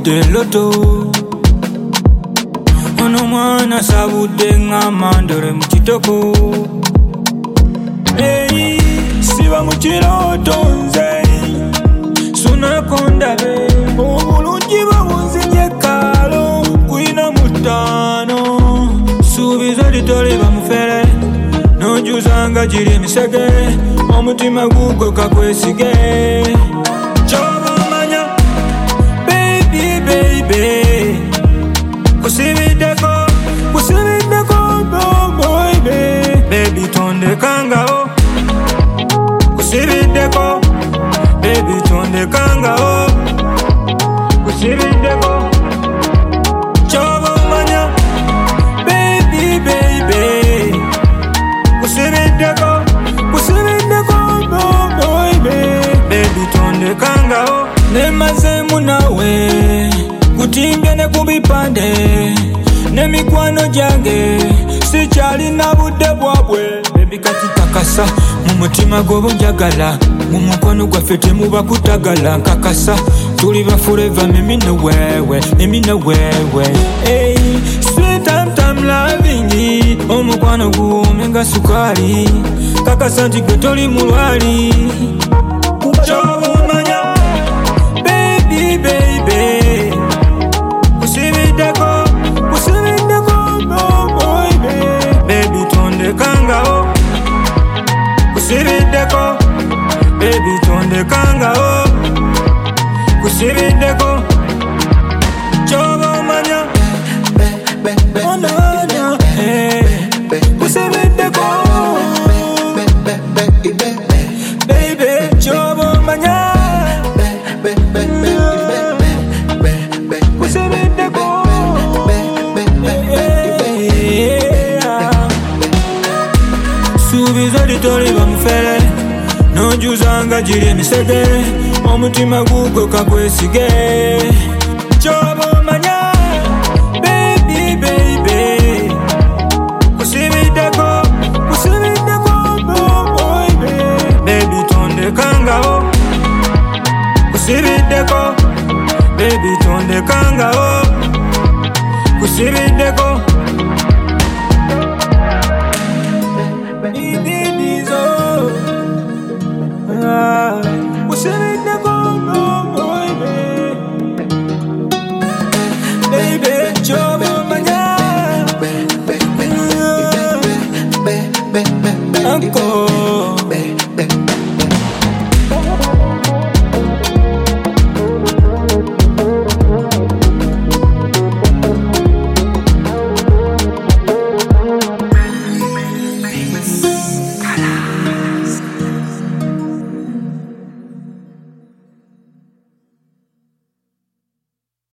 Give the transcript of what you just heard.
sabudde loto ono mwana sabudde ng'amandole mu kitoko siba mu kirooto nze sunako ndabe obulungi bwabunzije kaalo kwina mutaano suubiza litoliba mufere nojuzanga giri emisege omutima gugwe kakwesige kyobamanya baby kusibiddeko baby tondekangao kusibiddeko baby tondekangao kusibiddeko kyobamanya baby kusibiddeko baby tondekangao nemazeemu nawe kutimbye ne ku bipande n'emikwano gyange sikyalina budde bwabwe baby kati kakasa mu mutima gw'oba njagala mu mukwano gwaffe temuba kutagala nkakasa tuli ba forever mimi ne wewe hey, sweet time loving omukwano guwume nga sukaali kakasa nti gwe toli mulwali kyobumanya baby kusibiddeko baby tondekangao kusibiddeko baby tondekangao kusibiddeko kyobamanya onana kusibiddeko baby kyobamanya suubiza litoliba mufere nojuzanga giri emisege omutima gugwe kakwesige kyobamanya